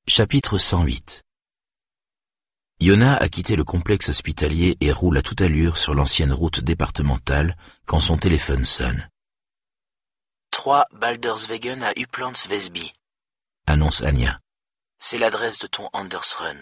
Chapitre 108. Yona a quitté le complexe hospitalier et roule à toute allure sur l'ancienne route départementale quand son téléphone sonne. 3 Balderswegen à Upplands Väsby, annonce Anya. C'est l'adresse de ton Anders Run.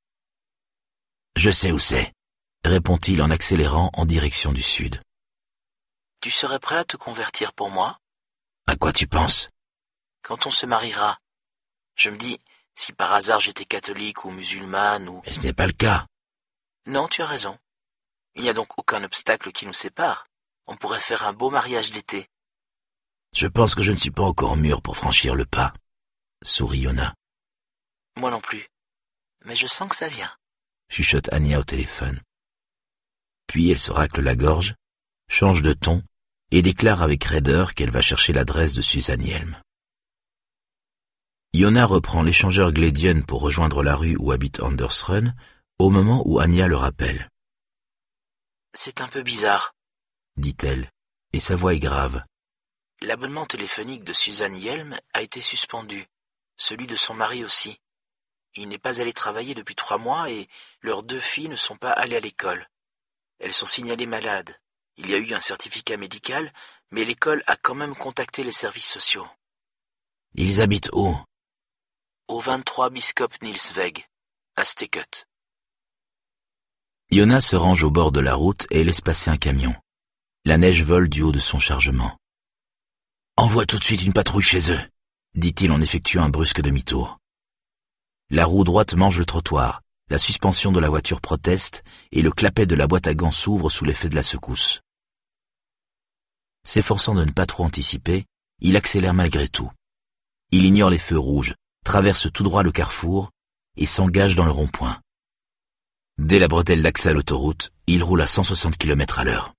Je sais où c'est, répond-il en accélérant en direction du sud. Tu serais prêt à te convertir pour moi? À quoi tu penses? Quand on se mariera. Je me dis, si par hasard j'étais catholique ou musulmane ou... Mais ce n'est pas le cas. Non, tu as raison. Il n'y a donc aucun obstacle qui nous sépare. On pourrait faire un beau mariage d'été. Je pense que je ne suis pas encore mûr pour franchir le pas, sourit Yona. Moi non plus. Mais je sens que ça vient, chuchote Anya au téléphone. Puis elle se racle la gorge, change de ton et déclare avec raideur qu'elle va chercher l'adresse de Suzanne Yelm. Yona reprend l'échangeur Gledion pour rejoindre la rue où habite Anders Run au moment où Anya le rappelle. C'est un peu bizarre, dit-elle, et sa voix est grave. L'abonnement téléphonique de Suzanne Yelm a été suspendu, celui de son mari aussi. Il n'est pas allé travailler depuis 3 mois et leurs 2 filles ne sont pas allées à l'école. Elles sont signalées malades. Il y a eu un certificat médical, mais l'école a quand même contacté les services sociaux. Ils habitent où? Au 23 Biskop Nilsweg, à Stekut. Yona se range au bord de la route et laisse passer un camion. La neige vole du haut de son chargement. Envoie tout de suite une patrouille chez eux, dit-il en effectuant un brusque demi-tour. La roue droite mange le trottoir, la suspension de la voiture proteste et le clapet de la boîte à gants s'ouvre sous l'effet de la secousse. S'efforçant de ne pas trop anticiper, il accélère malgré tout. Il ignore les feux rouges, traverse tout droit le carrefour et s'engage dans le rond-point. Dès la bretelle d'accès à l'autoroute, il roule à 160 km/h.